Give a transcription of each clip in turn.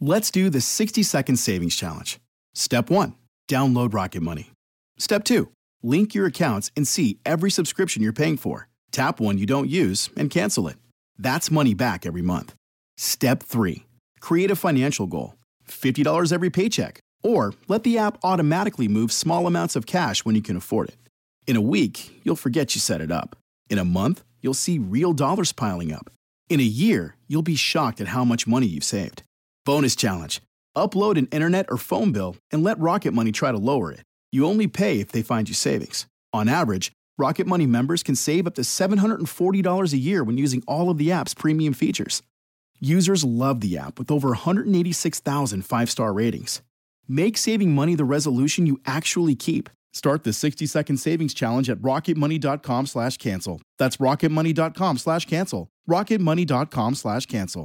Let's do the 60-second savings challenge. Step 1, download Rocket Money. Step 2, link your accounts and see every subscription you're paying for. Tap one you don't use and cancel it. That's money back every month. Step 3, create a financial goal. $50 every paycheck. Or let the app automatically move small amounts of cash when you can afford it. In a week, you'll forget you set it up. In a month, you'll see real dollars piling up. In a year, you'll be shocked at how much money you've saved. Bonus challenge. Upload an internet or phone bill and let Rocket Money try to lower it. You only pay if they find you savings. On average, Rocket Money members can save up to $740 a year when using all of the app's premium features. Users love the app with over 186,000 five-star ratings. Make saving money the resolution you actually keep. Start the 60-second savings challenge at rocketmoney.com/cancel. That's rocketmoney.com/cancel. rocketmoney.com/cancel.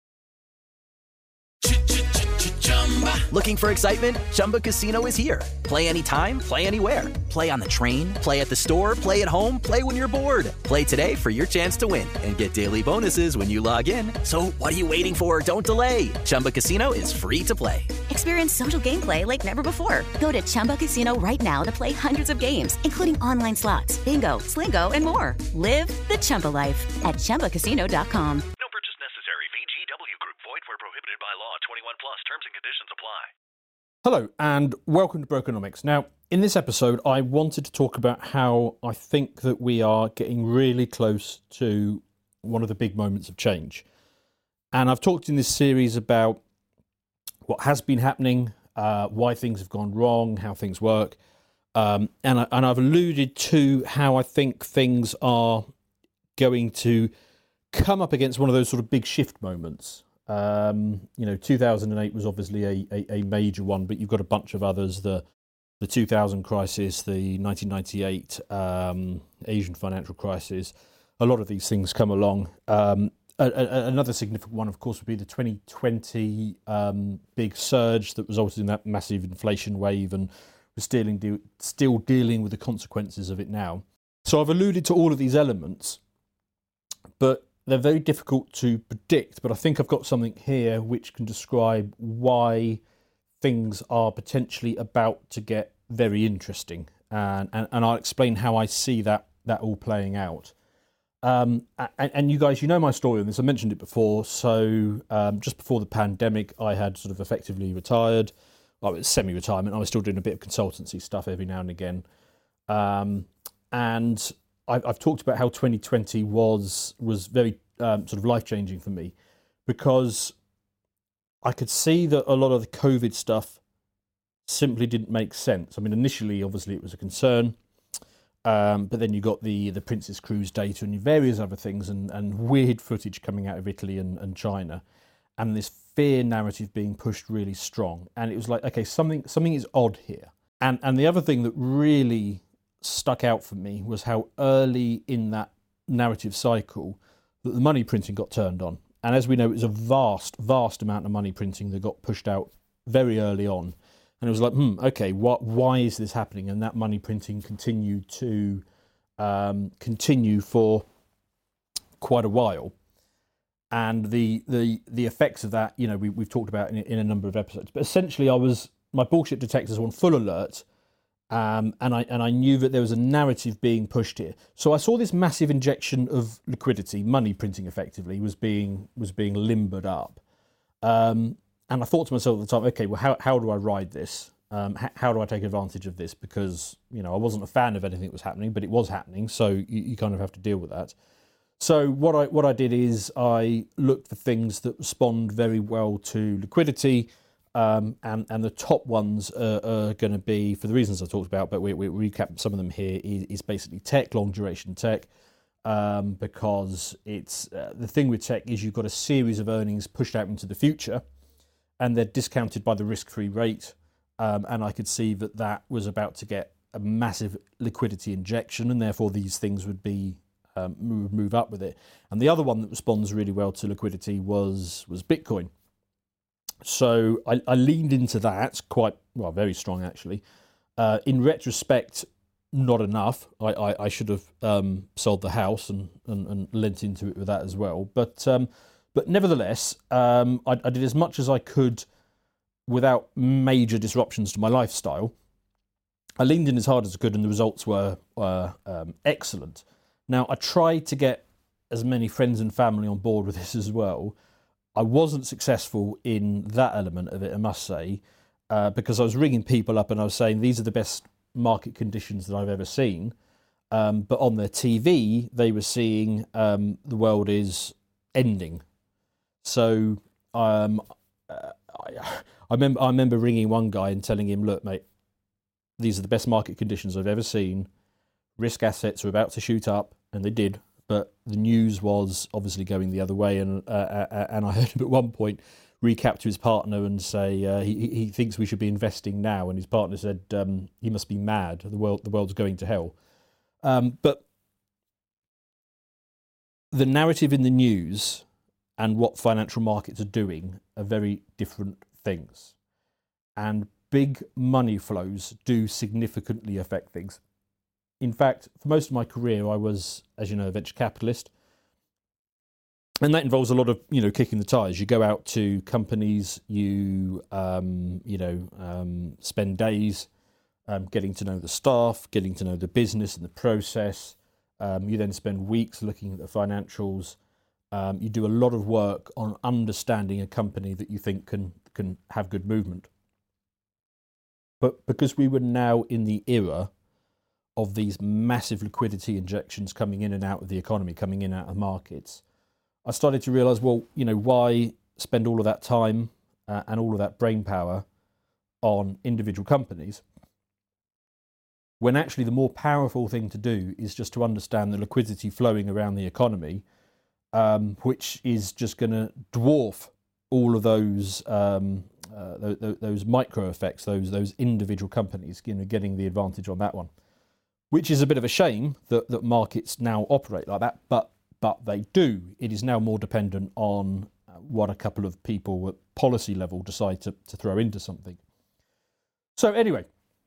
Looking for excitement? Chumba Casino is here. Play anytime, play anywhere. Play on the train, play at the store, play at home, play when you're bored. Play today for your chance to win and get daily bonuses when you log in. So what are you waiting for? Don't delay. Chumba Casino is free to play. Experience social gameplay like never before. Go to Chumba Casino right now to play hundreds of games, including online slots, bingo, Slingo, and more. Live the Chumba life at ChumbaCasino.com. No purchase necessary. VGW Group. Void where prohibited by law. 21 plus. Terms and conditions apply. Hello and welcome to Brokenomics. Now, in this episode, I wanted to talk about how I think that we are getting really close to one of the big moments of change. And I've talked in this series about what has been happening, why things have gone wrong, how things work. And I've alluded to how I think things are going to come up against one of those sort of big shift moments. 2008 was obviously a major one, but you've got a bunch of others, the 2000 crisis, the 1998 Asian financial crisis. A lot of these things come along. Another significant one, of course, would be the 2020 big surge that resulted in that massive inflation wave, and we're still dealing with the consequences of it now. So I've alluded to all of these elements, but they're very difficult to predict, but I think I've got something here which can describe why things are potentially about to get very interesting. And I'll explain how I see that all playing out. And you guys, you know my story on this. I mentioned it before. So just before the pandemic, I had sort of effectively retired. Well, it was semi-retirement. I was still doing a bit of consultancy stuff every now and again. And I've talked about how 2020 was very sort of life-changing for me, because I could see that a lot of the COVID stuff simply didn't make sense. I mean, initially, obviously, it was a concern, but then you got the Princess Cruise data and various other things and weird footage coming out of Italy and China, and this fear narrative being pushed really strong. And it was like, okay, something is odd here. And the other thing that really stuck out for me was how early in that narrative cycle that the money printing got turned on. And as we know, it was a vast amount of money printing that got pushed out very early on. And it was like, okay, why is this happening? And that money printing continued to continue for quite a while. And the effects of that, we've talked about in a number of episodes. But essentially, my bullshit detectors were on full alert. And I knew that there was a narrative being pushed here. So I saw this massive injection of liquidity, money printing effectively, was being limbered up. And I thought to myself at the time, okay, well, how do I ride this? How do I take advantage of this? Because, I wasn't a fan of anything that was happening, but it was happening. So you kind of have to deal with that. So what I did is I looked for things that respond very well to liquidity. And the top ones are going to be, for the reasons I talked about, but we recap some of them here, is basically tech, long duration tech, because it's the thing with tech is you've got a series of earnings pushed out into the future, and they're discounted by the risk-free rate, and I could see that was about to get a massive liquidity injection, and therefore these things would be move up with it. And the other one that responds really well to liquidity was Bitcoin. So I leaned into that very strong actually. In retrospect, not enough. I should have sold the house and lent into it with that as well. But But nevertheless, I did as much as I could without major disruptions to my lifestyle. I leaned in as hard as I could, and the results were excellent. Now, I tried to get as many friends and family on board with this as well. I wasn't successful in that element of it, I must say, because I was ringing people up and I was saying, these are the best market conditions that I've ever seen. But on their TV, they were seeing the world is ending. So I remember ringing one guy and telling him, look, mate, these are the best market conditions I've ever seen. Risk assets are about to shoot up, and they did. But the news was obviously going the other way, and I heard him at one point recap to his partner and say he thinks we should be investing now, and his partner said he must be mad. The world's going to hell. But the narrative in the news and what financial markets are doing are very different things, and big money flows do significantly affect things. In fact, for most of my career, I was, as you know, a venture capitalist. And that involves a lot of, kicking the tires. You go out to companies, you spend days getting to know the staff, getting to know the business and the process. You then spend weeks looking at the financials. You do a lot of work on understanding a company that you think can have good movement. But because we were now in the era of these massive liquidity injections coming in and out of the economy, coming in and out of markets, I started to realise, why spend all of that time and all of that brain power on individual companies when actually the more powerful thing to do is just to understand the liquidity flowing around the economy, which is just going to dwarf all of those micro effects, those individual companies, getting the advantage on that one. Which is a bit of a shame that markets now operate like that, but they do. It is now more dependent on what a couple of people at policy level decide to throw into something. So anyway,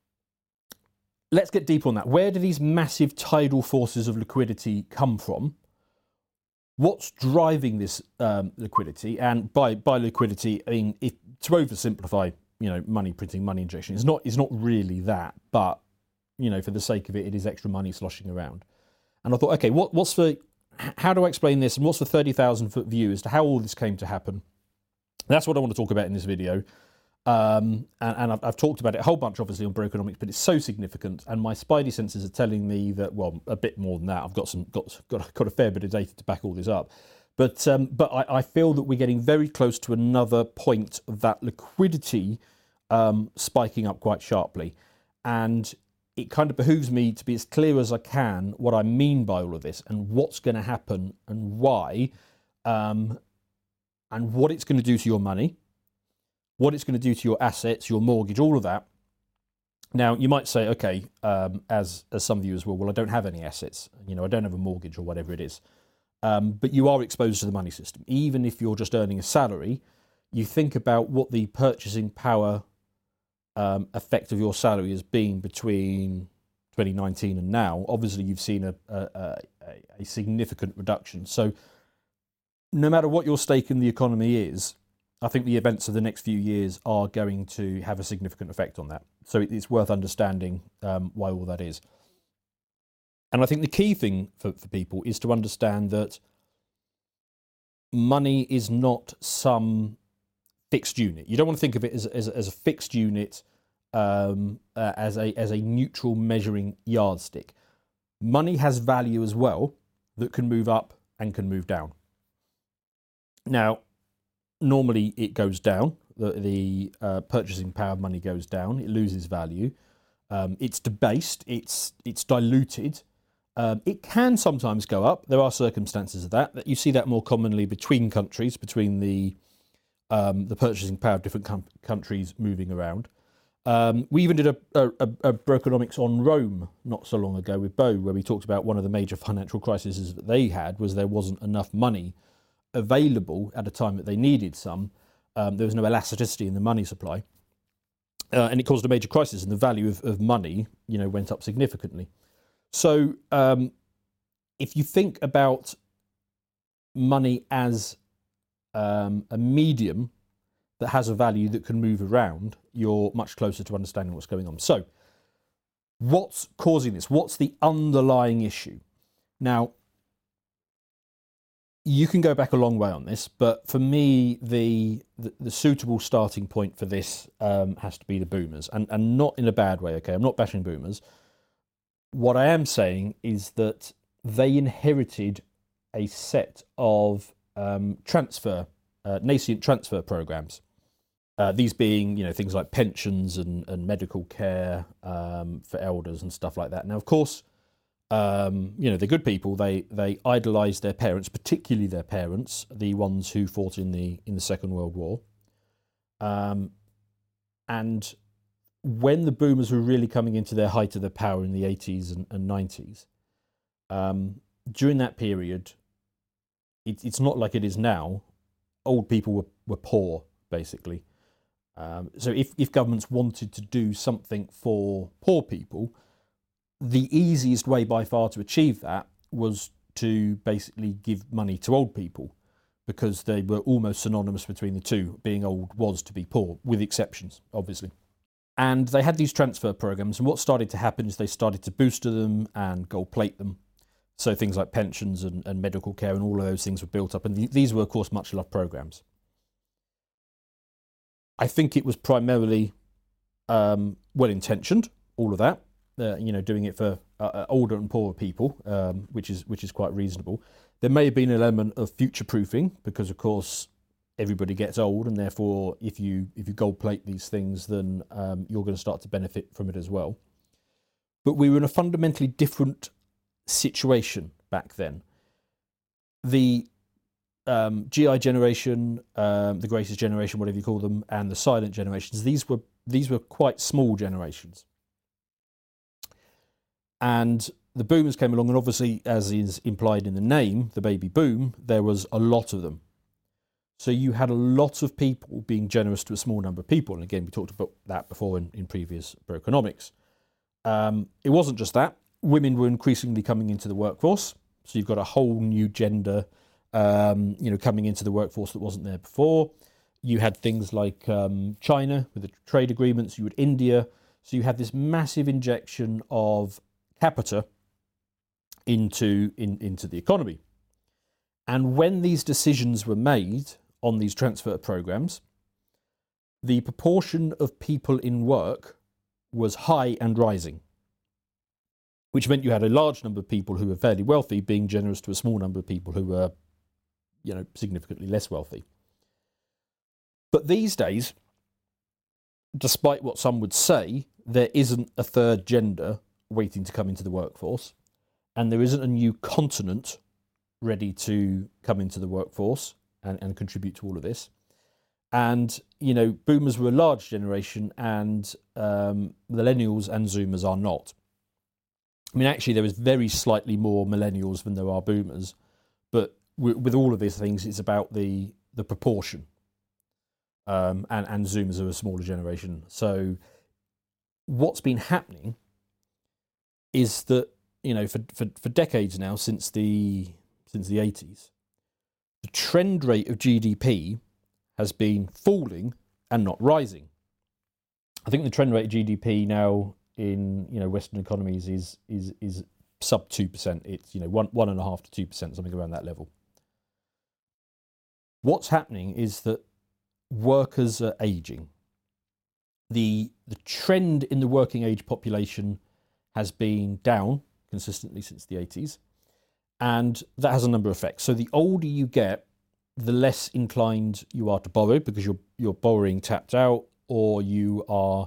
let's get deeper on that. Where do these massive tidal forces of liquidity come from? What's driving this liquidity? And by liquidity, I mean, to oversimplify, money printing, money injection, it's not really that, but for the sake of it, it is extra money sloshing around. And I thought, okay, how do I explain this? And what's the 30,000-foot view as to how all this came to happen? That's what I want to talk about in this video. And I've talked about it a whole bunch, obviously, on Brokenomics, but it's so significant. And my spidey senses are telling me that, well, a bit more than that. I've got a fair bit of data to back all this up. But I feel that we're getting very close to another point of that liquidity spiking up quite sharply. And it kind of behooves me to be as clear as I can what I mean by all of this and what's going to happen and why, and what it's going to do to your money, what it's going to do to your assets, your mortgage, all of that. Now, you might say, okay, as some of you as well, I don't have any assets. I don't have a mortgage or whatever it is. But you are exposed to the money system. Even if you're just earning a salary, you think about what the purchasing power effect of your salary has been between 2019 and now. Obviously, you've seen a significant reduction. So no matter what your stake in the economy is, I think the events of the next few years are going to have a significant effect on that. So it's worth understanding why all that is. And I think the key thing for people is to understand that money is not some fixed unit. You don't want to think of it as a fixed unit, as a neutral measuring yardstick. Money has value as well that can move up and can move down. Now, normally it goes down. The purchasing power of money goes down. It loses value. It's debased. It's diluted. It can sometimes go up. There are circumstances of that. You see that more commonly between countries, between the purchasing power of different countries moving around. We even did a Brokenomics on Rome not so long ago with Bo, where we talked about one of the major financial crises that they had was there wasn't enough money available at a time that they needed some. There was no elasticity in the money supply. And it caused a major crisis, and the value of money, went up significantly. So if you think about money as a medium that has a value that can move around, you're much closer to understanding what's going on. So, what's causing this? What's the underlying issue? Now, you can go back a long way on this, but for me, the suitable starting point for this has to be the boomers, and not in a bad way, okay? I'm not bashing boomers. What I am saying is that they inherited a set of nascent transfer programs. These being, things like pensions and medical care for elders and stuff like that. Now, of course, they're good people. They idolise their parents, particularly their parents, the ones who fought in the Second World War. And when the boomers were really coming into their height of their power in the 80s and 90s, during that period, it's not like it is now. Old people were poor, basically. So if governments wanted to do something for poor people, the easiest way by far to achieve that was to basically give money to old people, because they were almost synonymous between the two. Being old was to be poor, with exceptions, obviously. And they had these transfer programs, and what started to happen is they started to booster them and gold plate them. So things like pensions and medical care and all of those things were built up, and these were, of course, much loved programs. I think it was primarily well-intentioned, all of that. Doing it for older and poorer people, which is quite reasonable. There may have been an element of future-proofing, because, of course, everybody gets old, and therefore, if you gold plate these things, then you're going to start to benefit from it as well. But we were in a fundamentally different situation back then. The GI generation, the greatest generation, whatever you call them, and the silent generations, these were quite small generations. And the boomers came along, and obviously, as is implied in the name, the baby boom, there was a lot of them. So you had a lot of people being generous to a small number of people. And again, we talked about that before in previous Brokenomics. It wasn't just that. Women were increasingly coming into the workforce. So you've got a whole new gender, coming into the workforce that wasn't there before. You had things like China with the trade agreements. You had India. So you had this massive injection of capita into the economy. And when these decisions were made on these transfer programs, the proportion of people in work was high and rising, which meant you had a large number of people who were fairly wealthy being generous to a small number of people who were, significantly less wealthy. But these days, despite what some would say, there isn't a third gender waiting to come into the workforce, and there isn't a new continent ready to come into the workforce and contribute to all of this. And, boomers were a large generation, and millennials and zoomers are not. I mean, actually, there is very slightly more millennials than there are boomers, but with all of these things, it's about the proportion. And zoomers are a smaller generation. So what's been happening is that, for decades now, since the 80s, the trend rate of GDP has been falling and not rising. I think the trend rate of GDP now in Western economies is sub 2%. It's 1.5% to 2%, something around that level. What's happening is that workers are aging. The trend in the working age population has been down consistently since the 80s, and that has a number of effects. So the older you get, the less inclined you are to borrow, because you're borrowing tapped out, or you are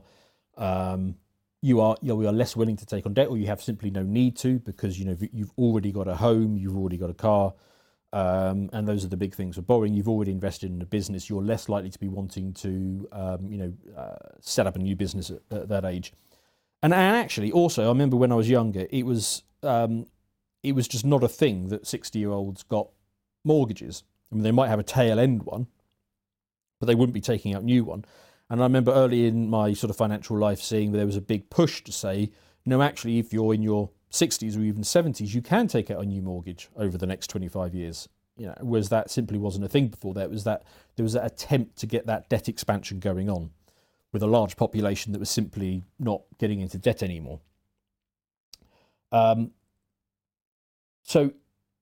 less willing to take on debt, or you have simply no need to, because you've already got a home, you've already got a car, and those are the big things for borrowing. You've already invested in a business. You're less likely to be wanting to set up a new business at that age. And actually, also, I remember when I was younger, it was just not a thing that 60-year-olds got mortgages. I mean, they might have a tail end one, but they wouldn't be taking out a new one. And I remember early in my sort of financial life seeing there was a big push to say, no, actually, if you're in your 60s or even 70s, you can take out a new mortgage over the next 25 years. was that simply wasn't a thing before. There was that attempt to get that debt expansion going on with a large population that was simply not getting into debt anymore. So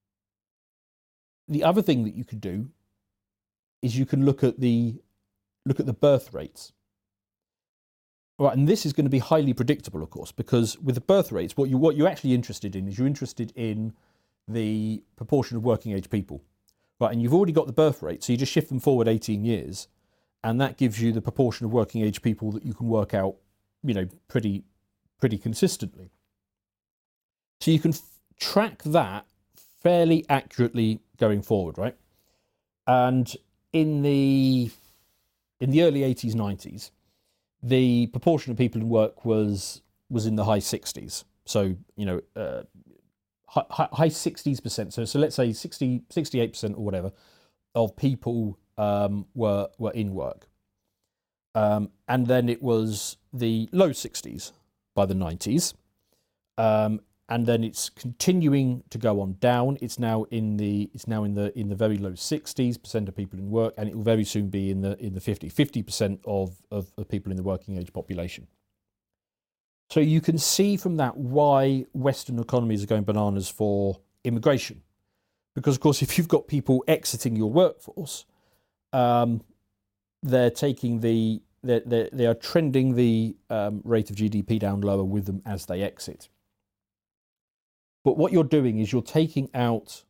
the other thing that you could do is you can look at the birth rates. Right, and this is going to be highly predictable, of course, because with the birth rates, what you're actually interested in is you're interested in the proportion of working age people. Right, and you've already got the birth rate, so you just shift them forward 18 years, and that gives you the proportion of working age people that you can work out, pretty consistently. So you can track that fairly accurately going forward, right? And in the early 80s, 90s, the proportion of people in work was in the high 60s. So, high 60s%. So let's say 68% or whatever of people were in work. And then it was the low 60s by the 90s. And then it's continuing to go on down. It's now in the very low 60s% of people in work, and it will very soon be in the 50% of people in the working age population. So you can see from that why Western economies are going bananas for immigration, because of course if you've got people exiting your workforce, they're taking they are trending the rate of GDP down lower with them as they exit. But what you're doing is you're taking out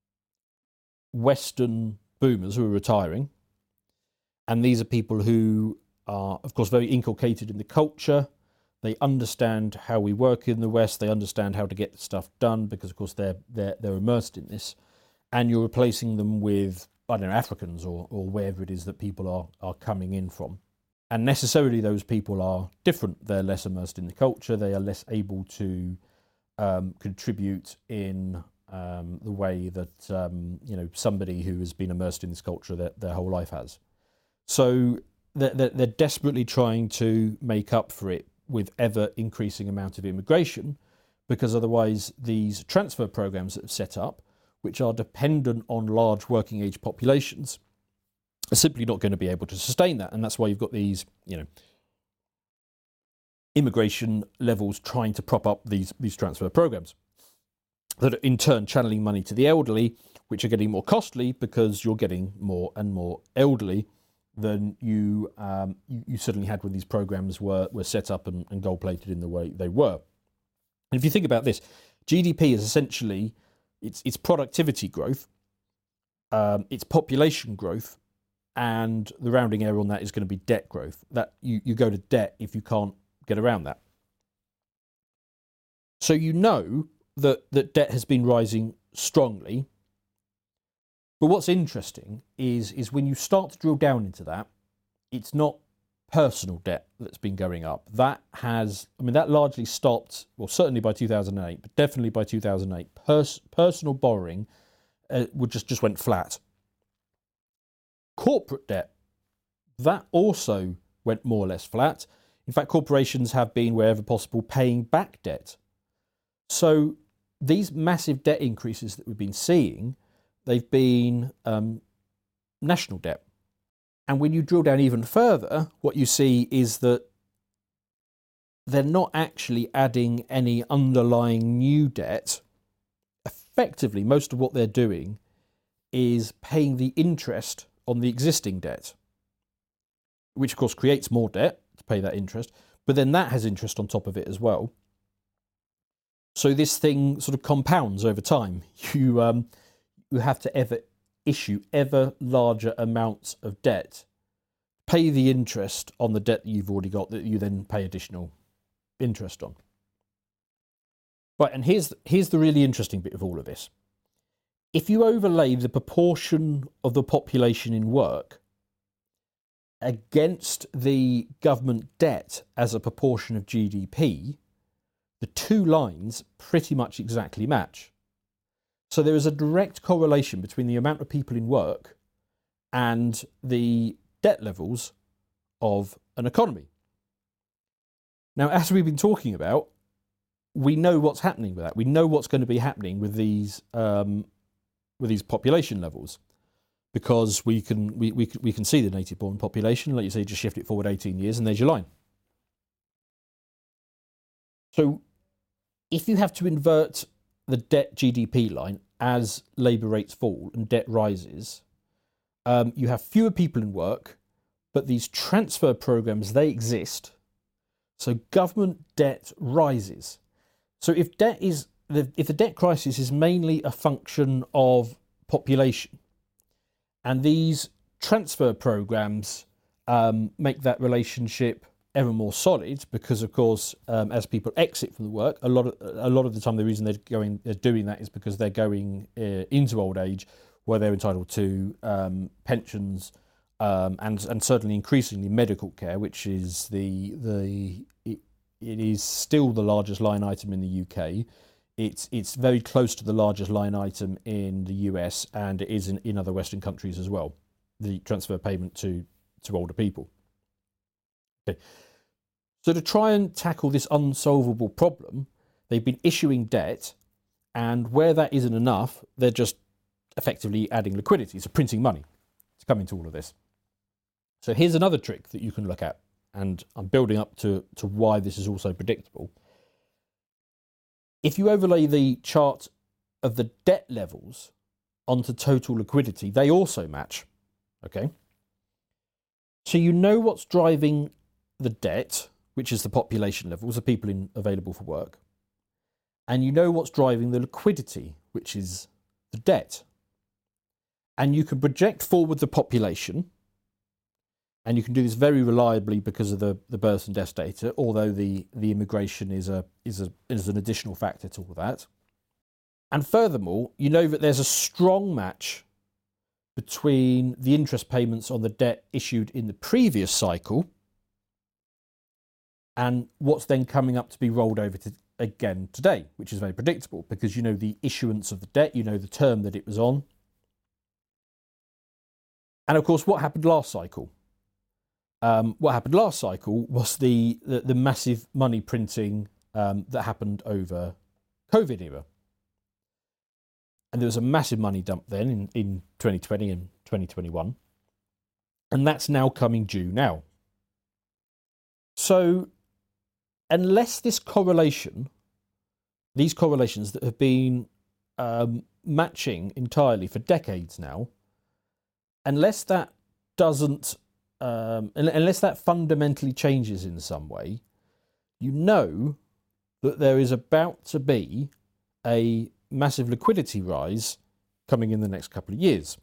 Western boomers who are retiring, and these are people who are, of course, very inculcated in the culture. They understand how we work in the West. They understand how to get stuff done because, of course, they're immersed in this. And you're replacing them with, Africans or wherever it is that people are coming in from. And necessarily those people are different. They're less immersed in the culture. They are less able to contribute in the way that somebody who has been immersed in this culture their whole life has. So they're desperately trying to make up for it with ever increasing amount of immigration, because otherwise these transfer programs that have set up, which are dependent on large working age populations, are simply not going to be able to sustain that. And that's why you've got these, immigration levels trying to prop up these transfer programs that are in turn channeling money to the elderly, which are getting more costly because you're getting more and more elderly than you certainly had when these programs were set up and gold-plated in the way they were. And if you think about this, GDP is essentially it's productivity growth, it's population growth, and the rounding error on that is going to be debt growth. That you go to debt if you can't get around that. So you know that debt has been rising strongly. But what's interesting is when you start to drill down into that, it's not personal debt that's been going up. That largely stopped, well, certainly by 2008, but definitely by 2008. Personal borrowing just went flat. Corporate debt, that also went more or less flat. In fact, corporations have been, wherever possible, paying back debt. So these massive debt increases that we've been seeing, they've been national debt. And when you drill down even further, what you see is that they're not actually adding any underlying new debt. Effectively, most of what they're doing is paying the interest on the existing debt, which of course creates more debt to pay that interest, but then that has interest on top of it as well. So this thing sort of compounds over time. You have to issue ever larger amounts of debt, pay the interest on the debt that you've already got that you then pay additional interest on. Right, and here's the really interesting bit of all of this. If you overlay the proportion of the population in work against the government debt as a proportion of GDP, the two lines pretty much exactly match. So there is a direct correlation between the amount of people in work and the debt levels of an economy. Now, as we've been talking about, we know what's happening with that. We know what's going to be happening with these population levels, because we can see the native-born population. Like you say, just shift it forward 18 years, and there's your line. So, if you have to invert the debt GDP line as labour rates fall and debt rises, you have fewer people in work, but these transfer programs, they exist. So government debt rises. So if the debt crisis is mainly a function of population, and these transfer programs make that relationship ever more solid, because of course, as people exit from the work, a lot of the time the reason they're doing that is because they're going into old age, where they're entitled to pensions and certainly increasingly medical care, which is it is still the largest line item in the UK. It's very close to the largest line item in the US, and it is in other Western countries as well, the transfer payment to older people. Okay. So to try and tackle this unsolvable problem, they've been issuing debt, and where that isn't enough, they're just effectively adding liquidity, so printing money to come into all of this. So here's another trick that you can look at, and I'm building up to why this is also predictable. If you overlay the chart of the debt levels onto total liquidity, they also match, okay? So you know what's driving the debt, which is the population levels, the people available for work, and you know what's driving the liquidity, which is the debt. And you can project forward the population, and you can do this very reliably because of the births and deaths data, although the immigration is an additional factor to all that. And furthermore, you know that there's a strong match between the interest payments on the debt issued in the previous cycle and what's then coming up to be rolled over again today, which is very predictable, because you know the issuance of the debt, you know the term that it was on. And of course, what happened last cycle? What happened last cycle was the massive money printing that happened over COVID era. And there was a massive money dump then in 2020 and 2021. And that's now coming due now. So unless these correlations that have been matching entirely for decades now, unless that fundamentally changes in some way, you know that there is about to be a massive liquidity rise coming in the next couple of years.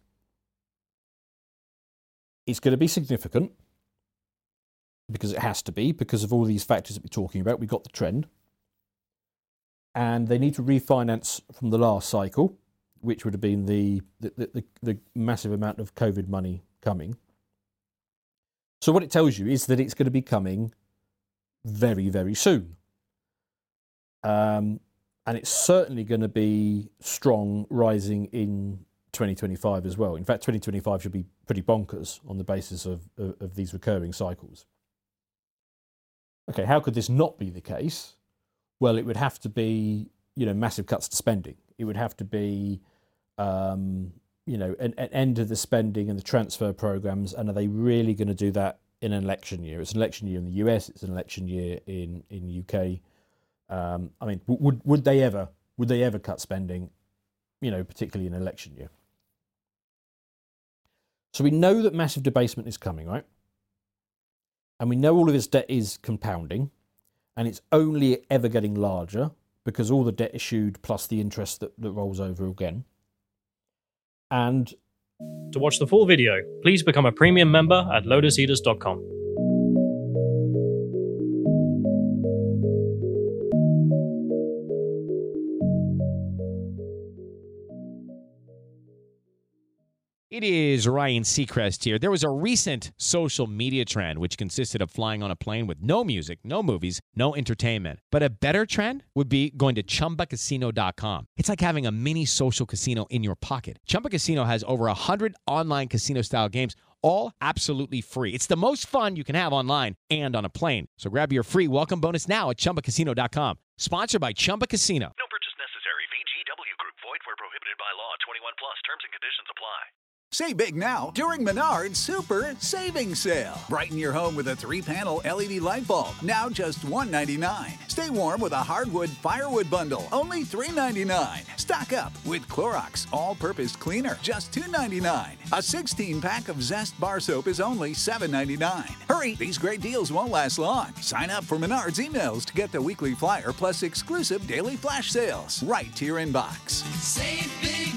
It's going to be significant, because it has to be, because of all these factors that we're talking about. We got the trend, and they need to refinance from the last cycle, which would have been the massive amount of COVID money coming. So what it tells you is that it's going to be coming very, very soon. And it's certainly going to be strong, rising in 2025 as well. In fact, 2025 should be pretty bonkers on the basis of these recurring cycles. Okay, how could this not be the case? Well, it would have to be, massive cuts to spending. It would have to be, an end of the spending and the transfer programs. And are they really going to do that in an election year? It's an election year in the US. It's an election year in UK. Would they ever cut spending, particularly in an election year? So we know that massive debasement is coming, right? And we know all of this debt is compounding, and it's only ever getting larger because all the debt issued plus the interest that rolls over again. And to watch the full video, please become a premium member at lotuseaters.com. It is Ryan Seacrest here. There was a recent social media trend which consisted of flying on a plane with no music, no movies, no entertainment. But a better trend would be going to ChumbaCasino.com. It's like having a mini social casino in your pocket. Chumba Casino has over 100 online casino-style games, all absolutely free. It's the most fun you can have online and on a plane. So grab your free welcome bonus now at ChumbaCasino.com. Sponsored by Chumba Casino. No purchase necessary. VGW Group. Void where prohibited by law. 21 plus. Terms and conditions apply. Save big now during Menard's Super Savings Sale. Brighten your home with a 3-panel LED light bulb, now just $1.99. Stay warm with a hardwood firewood bundle, only $3.99. Stock up with Clorox All-Purpose Cleaner, just $2.99. A 16-pack of Zest Bar Soap is only $7.99. Hurry, these great deals won't last long. Sign up for Menard's emails to get the weekly flyer plus exclusive daily flash sales right to your inbox. Save big